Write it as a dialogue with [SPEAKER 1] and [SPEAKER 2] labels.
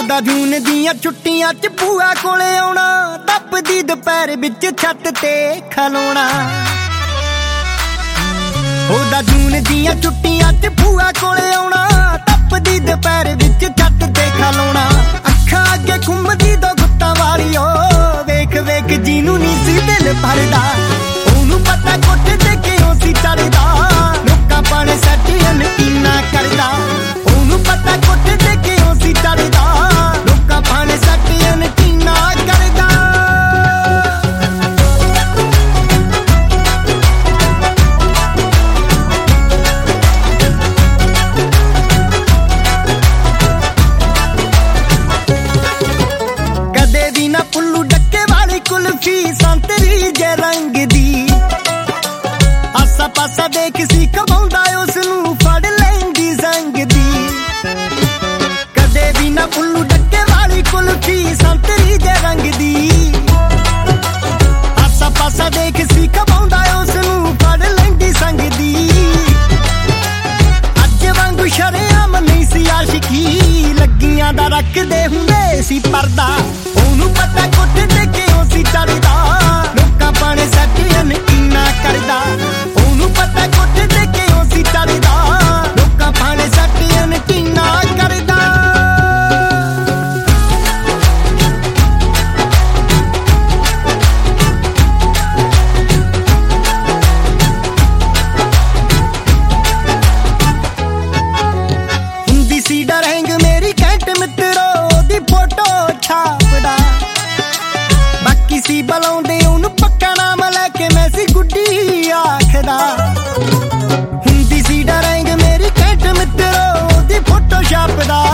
[SPEAKER 1] ਉਹਦਾ ਜੂਨ ਦੀਆਂ ਛੁੱਟੀਆਂ ਚ ਭੂਆ ਕੋਲੇ ਆਉਣਾ, ਤਪਦੀ ਦੁਪਹਿਰ ਵਿੱਚ ਛੱਤ ਤੇ ਖਲੋਣਾ। ਉਹਦਾ ਜੂਨ ਦੀਆਂ ਛੁੱਟੀਆਂ ਚ ਭੂਆ ਕੋਲੇ ਆਉਣਾ, ਤਪਦੀ ਦੁਪਹਿਰ ਵਿੱਚ ਛੱਤ ਤੇ ਖਲੋਣਾ। ਅੱਖਾਂ ਅੱਗੇ ਘੁੰਮਦੀ ਦੋ ਗੁੱਤਾਂ ਵਾਲੀ ਓ, ਵੇਖ ਵੇਖ ਜਿਹਨੂੰ ਨੀ ਸੀ ਦਿਲ ਭਰਦਾ। ਉਹਨੂੰ ਪਤਾ ਕੋਠੇ ਤੇ ਕਿਉਂ ਸੀ ਚੜਦਾ, ਲੋਕਾਂ ਪਾਣੇ ਸੱਟ ਯਕੀਨਾ ਕਰਦਾ। ਉਹਨੂੰ ਪਤਾ ਕੋਠੇ ਤੇ ਕਿਉਂ ਸੀ ਚੜਦਾ, ਲੋਕਾਂ ਪਾਣੇ ਸੱਟ ਯਕੀਨਾ ਕਰਦਾ। ਕਦੇ ਵੀ ਨਾ ਪੁੱਲੂ ਡੱਕੇ ਵਾਲੀ ਕੁਲਫੀ ਸੰਤਰੀ ਜੇ ਰੰਗ ਦੀ, ਆਸਾ ਪਾਸਾ ਦੇਖ ਸੀ ਕਮਾਉਂਦਾ ਉਸਨੂੰ ਫੜ ਲੈਂਦੀ ਸੰਗ ਦੀ। ਕਦੇ ਵੀ ਨਾ ਪੁੱਲੂ ਡੱਕੇ ਵਾਲੀ ਕੁਲਫੀ ਸੰਤਰੀ ਜੇ ਰੰਗ ਦੀ, ਆਸਾ ਪਾਸਾ ਦੇਖ ਸੀ ਕਮਾਉਂਦਾ ਉਸਨੂੰ ਫੜ ਲੈਂਦੀ ਸੰਗ ਦੀ। ਅੱਜ ਵਾਂਗੂ ਸ਼ਰੇਆਮ ਨਹੀਂ ਸੀ ਆਸ਼ਿਕੀ, ਲੱਗੀਆਂ ਦਾ ਰੱਖਦੇ ਹੁੰਦੇ ਸੀ ਪਰਦਾ। ਉਹਨੂੰ ਪਤਾ ਕੋਠੇ ਤੇ ਕਿਉਂ ਸੀ ਚੜਦਾ, ਲੋਕਾਂ ਪਾਣੇ ਸੱਟ ਯਕੀਨਾ ਕਰਦਾ। ਉਹਨੂੰ ਪਤਾ ਕੋਠੇ ਤੇ ਕਿਉਂ ਸੀ ਚੜਦਾ, ਲੋਕਾਂ ਪਾਣੇ ਸੱਟ ਯਕੀਨਾ ਕਰਦਾ। ਹੁੰਦੀ ਸੀ ਡਰੈਂਗ ਮੇਰੀ ਘੈਂਟ ਮਿੱਤਰੋ, ਉਹਦੀ ਫੋਟੋ ਛਾਪਦਾ। ਬਾਕੀ ਸੀ ਬੁਲਾਉਂਦੇ ਉਹਨੂੰ ਪੱਕਾ ਨਾਮ ਲੈ ਕੇ, ਮੈਂ ਸੀ ਗੁੱਡੀ ਆਖਦਾ। ਹੁੰਦੀ ਸੀ ਡਰੈਂਗ ਮੇਰੀ ਘੈਂਟ ਮਿੱਤਰੋ, ਉਹਦੀ ਫੋਟੋ ਛਾਪਦਾ।